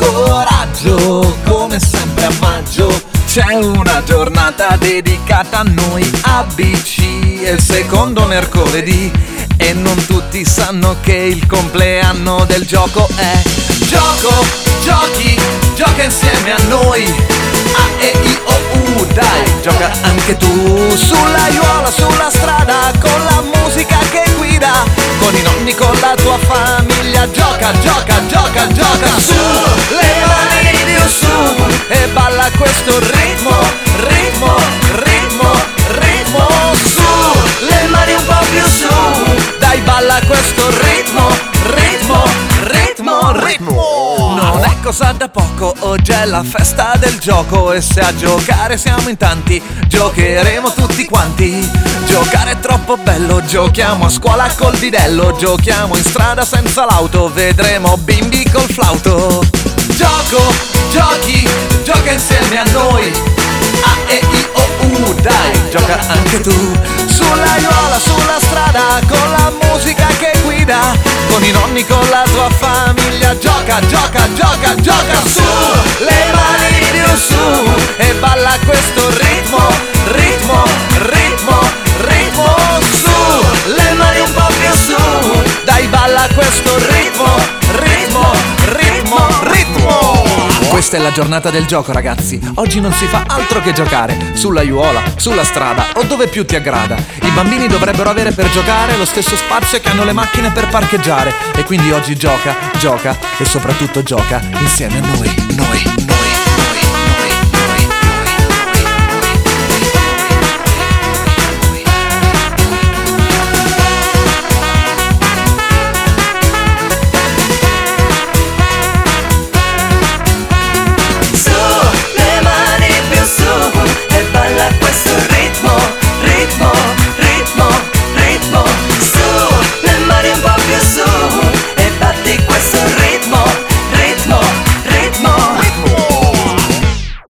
coraggio, come sempre a maggio c'è una giornata dedicata a noi. ABC è il secondo mercoledì e non tutti sanno che il compleanno del gioco è. Gioco, giochi, gioca insieme a noi. A, E, I, O, U, dai, gioca anche tu. Sulla aiuola, sulla strada, con la musica che guida, con i nonni, con la tua famiglia. Gioca, gioca, gioca, gioca. Su, le mani su e balla questo ritmo, ritmo, ritmo, ritmo. Su, le mani un po' più su, dai, balla questo ritmo, ritmo, ritmo, ritmo. Non è cosa da poco, oggi è la festa del gioco e se a giocare siamo in tanti, giocheremo tutti quanti. Giocare è troppo bello, giochiamo a scuola col bidello, giochiamo in strada senza l'auto, vedremo bimbi col flauto. Gioco, giochi, gioca insieme a noi. A, E, I, O, U, dai, gioca anche tu. Sulla aiuola, sulla strada, con la musica che guida, con i nonni, con la tua famiglia. Gioca, gioca, gioca, gioca. Su, le mani più su e balla questo ritmo, ritmo, ritmo, ritmo. Su, le mani un po' più su, dai, balla questo ritmo, ritmo, ritmo, ritmo. Questa è la giornata del gioco, ragazzi. Oggi non si fa altro che giocare, sulla aiuola, sulla strada o dove più ti aggrada. I bambini dovrebbero avere per giocare lo stesso spazio che hanno le macchine per parcheggiare. E quindi oggi gioca, gioca e soprattutto gioca insieme a noi, noi, noi.